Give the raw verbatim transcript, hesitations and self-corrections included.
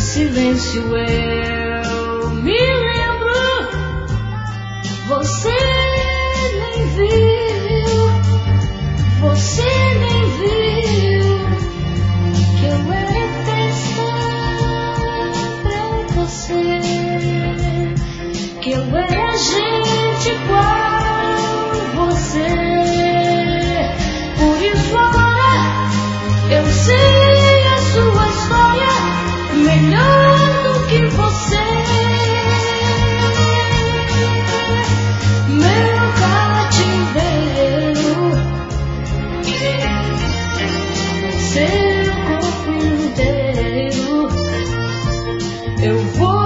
silêncio eu me lembro, você nem viu, você nem viu que eu era festa pra você, que eu era gente igual você. Por isso agora eu sei a sua história melhor do que você. Meu cativeiro, seu corpo inteiro, eu vou